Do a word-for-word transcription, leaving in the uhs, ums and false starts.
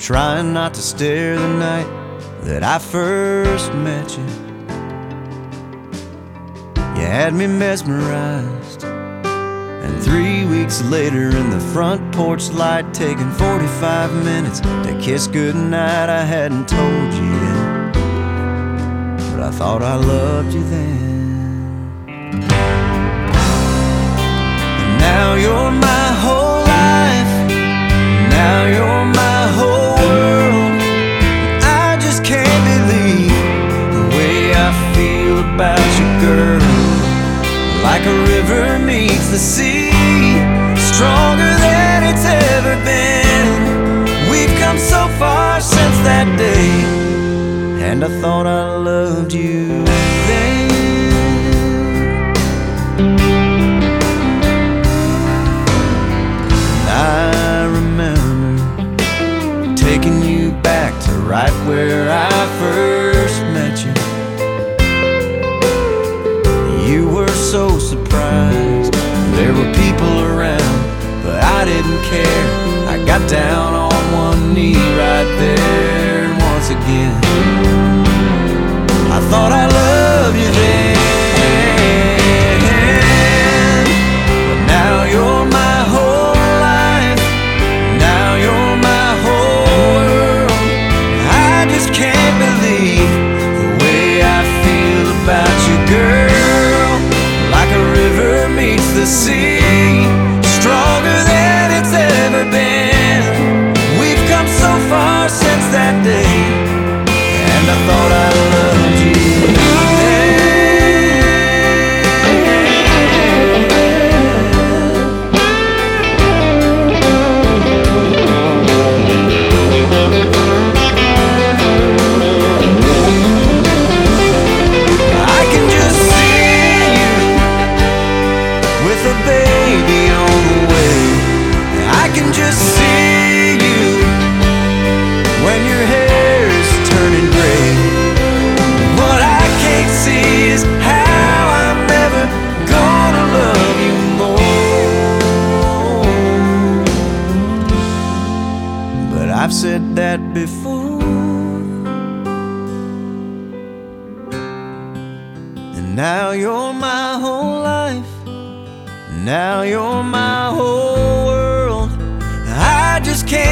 trying not to stare the night that I first met you. You had me mesmerized, and three weeks later in the front porch light, taking forty-five minutes to kiss goodnight, I hadn't told you yet, but I thought I loved you then. And now you're my whole life, now you're my whole world. I just can't believe the way I feel about you, girl. Like a river meets the sea, stronger than it's ever been. We've come so far since that day, and I thought I loved you then. And I remember taking you back to right where I first met you. You were so surprised, there were people around, but I didn't care. I got down on one knee right there, and once again I thought I loved you then. But now you're my whole life, now you're my whole world. I just can't believe the way I feel about you, girl. The sea, stronger than it's ever been. We've come so far since that day, and I thought I loved you I've said that before, and now you're my whole life, now you're my whole world. I just can't